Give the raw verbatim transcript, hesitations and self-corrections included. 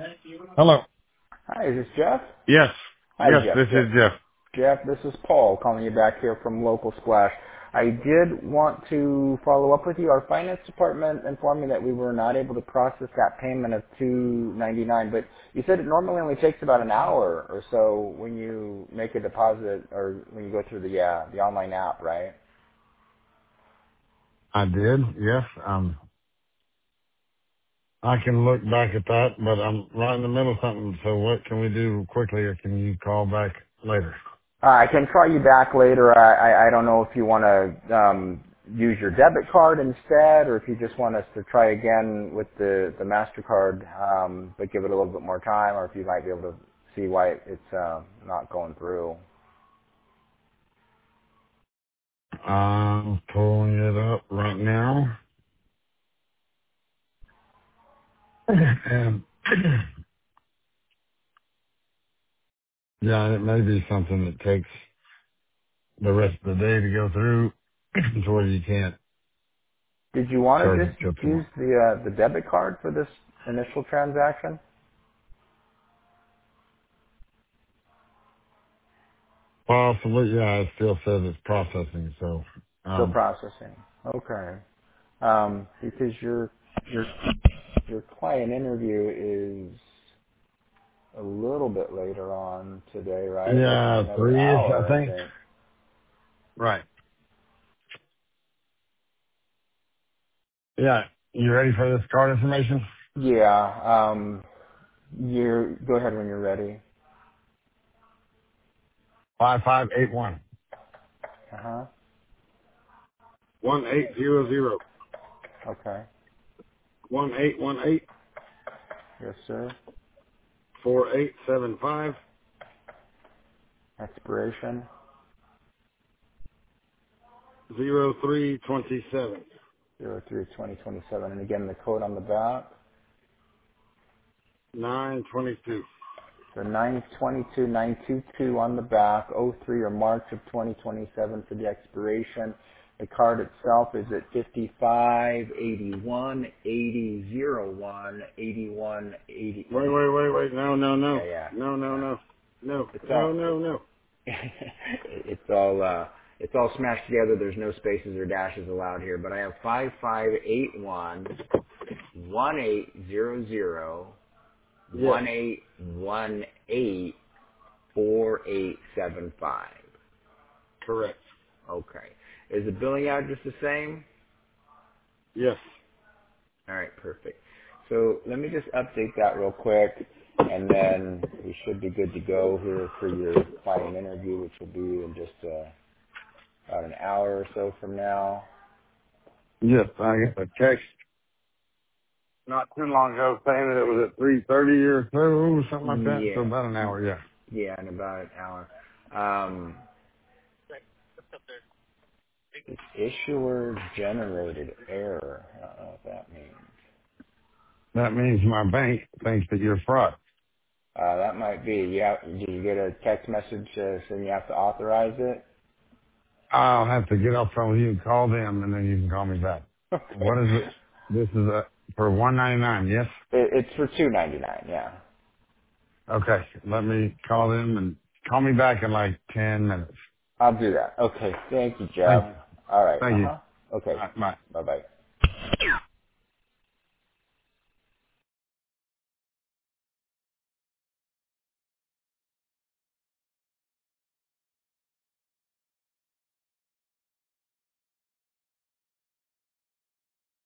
Hello. Hi, is this Jeff? Yes. Hi, Yes, Jeff. this Jeff, is Jeff. Jeff, this is Paul calling you back here from Local Splash. I did want to follow up with you. Our finance department informed me that we were not able to process that payment of two ninety-nine, but you said it normally only takes about an hour or so when you make a deposit or when you go through the uh, the online app, right? I did. Yes. Um, I can look back at that, but I'm right in the middle of something. So what can we do quickly, or can you call back later? Uh, I can try you back later. I, I, I don't know if you want to um, use your debit card instead, or if you just want us to try again with the the Mastercard, um, but give it a little bit more time, or if you might be able to see why it's uh, not going through. I'm pulling it up right now. And yeah, it may be something that takes the rest of the day to go through to where you can't Did you want charge to it just till use tomorrow. the uh, the debit card for this initial transaction? Possibly, yeah, it still says it's processing. So, Still um, processing. Okay. Um, because your your your client interview is a little bit later on today, right? Like in yeah, another three-ish, I hour, I think. think. Right. Yeah. You ready for this card information? Yeah. Um, you go ahead when you're ready. Five five eight one Uh huh. one eight zero zero Okay. one eight one eight Yes, sir. four eight seven five Expiration zero three twenty seven zero three twenty twenty seven, and again the code on the back. nine twenty two. So nine twenty two nine two two on the back. oh three or March of twenty twenty-seven for the expiration. The card itself is at fifty-five eighty-one eighty zero one eighty-one eighty. Wait, wait, wait, wait. No, no, no. Yeah, yeah, No, no, yeah. no. No, It's no, all no, no. it's all uh it's all smashed together. There's no spaces or dashes allowed here. But I have five five eight one one eight zero zero Yes, one eight one eight four eight seven five. correct. Okay. Is the billing address the same? Yes. All right, perfect. So let me just update that real quick, and then we should be good to go here for your client interview, which will be in just uh, about an hour or so from now. Yes, I got a text not too long ago saying that it was at three thirty or so, or something like that. So Yeah, about an hour, yeah. yeah, in about an hour. Um, issuer generated error. I don't know what that means. That means my bank thinks that you're fraud. Uh, that might be. You have, did you get a text message uh, saying you have to authorize it? I'll have to get off phone with you and call them, and then you can call me back. Okay. What is it? This is a, for one ninety-nine, yes? It, it's for two ninety nine. Yeah. Okay. Let me call them and call me back in like ten minutes. I'll do that. Okay. Thank you, Jeff. Thank you. All right. Uh Thank you. huh. Okay. All right, bye. Bye bye.